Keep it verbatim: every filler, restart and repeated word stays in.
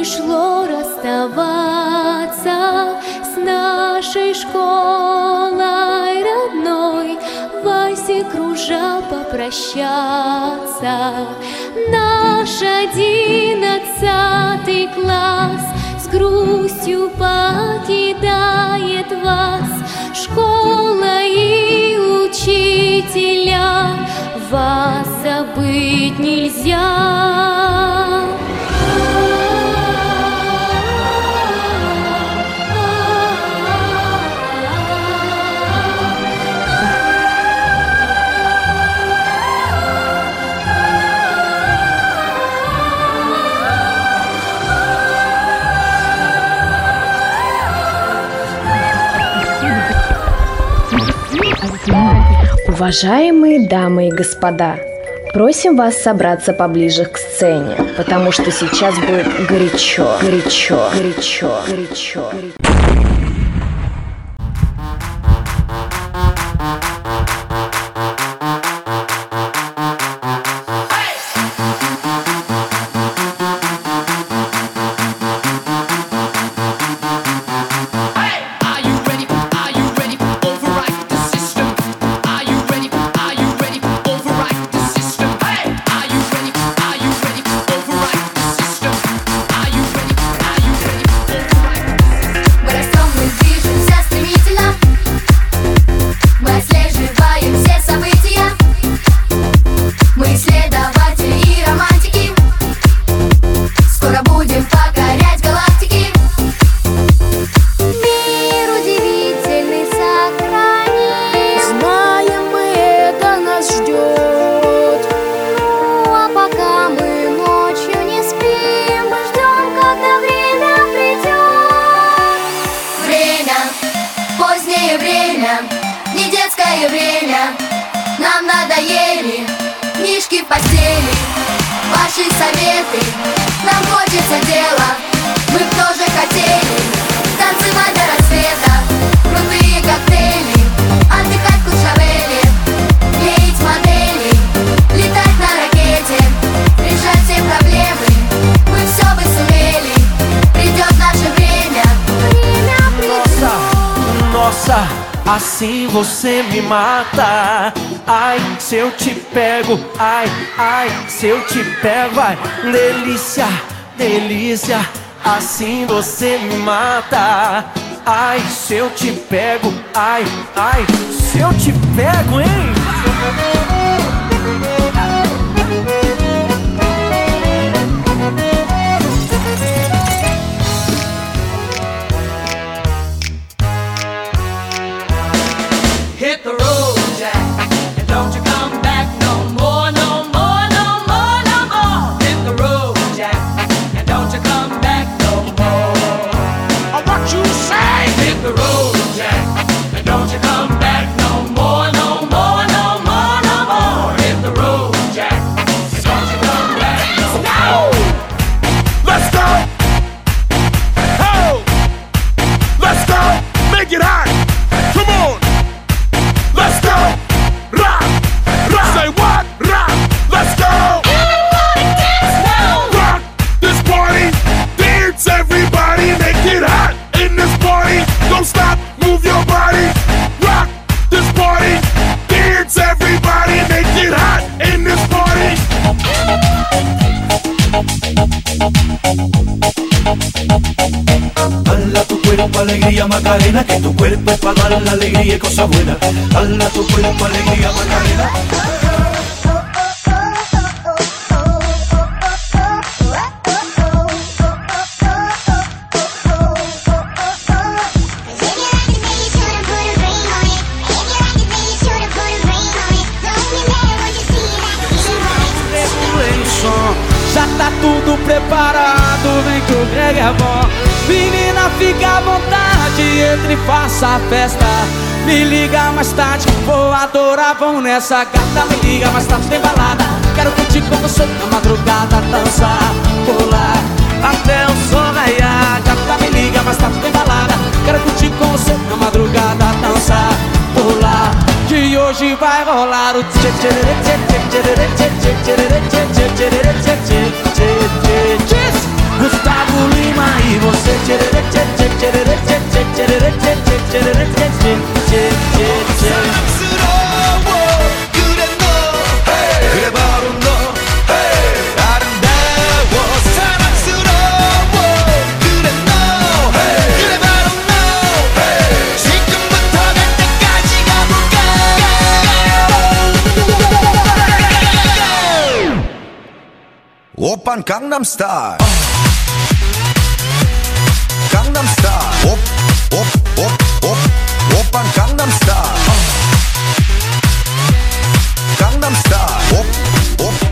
пришло расставаться с нашей школой родной, Васе кружа попрощаться. Наш одиннадцатый класс с грустью покидает вас. Школа и учителя, вас забыть нельзя. Уважаемые дамы и господа, просим вас собраться поближе к сцене, потому что сейчас будет горячо, горячо, горячо, горячо, горячо. Не детское время, нам надоели книжки в постели, ваши советы, нам хочется дела. Мы б тоже хотели танцевать до рассвета, крутые коктейли, отдыхать в Куршавеле, клеить модели, летать на ракете, решать все проблемы. Мы все бы sumeli, придет наше время. Время придет. Nossa, assim você me mata. Ai, se eu te pego, ai, ai, se eu te pego, ai, delícia, delícia, assim você me mata. Ai, se eu te pego, ai, ai, se eu te pego, hein? Hit the road, Jack, and don't you come back no more, no more, no more, no more. Hit the road, Jack, and don't you come back no more. What you say? Hit the road, Jack, and don't you come back no more, no more, no more, no more. Hit the road, Jack, and don't you come back no more. Let's go! Oh! Let's go! Make it hot! Come on! Let's go! Rock! Rock! Say what? Rock! Let's go! Everybody dance now! Rock this party! Dance everybody! Make it hot in this party! Don't stop! Move your body! Rock this party! Dance everybody! Make it hot in this party! Hala tu cuerpo, alegría, Macarena, que tu cuerpo es para dar la alegría y cosas buenas. Hala tu cuerpo, alegría, Macarena. Já tá tudo preparado, vem que o Greg é bom. Menina, fica à vontade, entre e faça a festa. Me liga mais tarde, vou adorar, vamos nessa gata. Me liga mais tarde, tem balada. Quero curtir com você na madrugada, dançar, pular até o sol raiar. Gata, me liga mais tarde, tem balada. Quero curtir com você na madrugada, dançar, pular. Que hoje vai rolar o tchê tchê tchê tchê tchê tchê tchê tchê tchê tchê tchê tchê tchê tchê tchê. Gustavo Lima. 오빤 강남스타일 강남스타일 옵옵옵옵 오빤 강남스타일 강남스타일 옵옵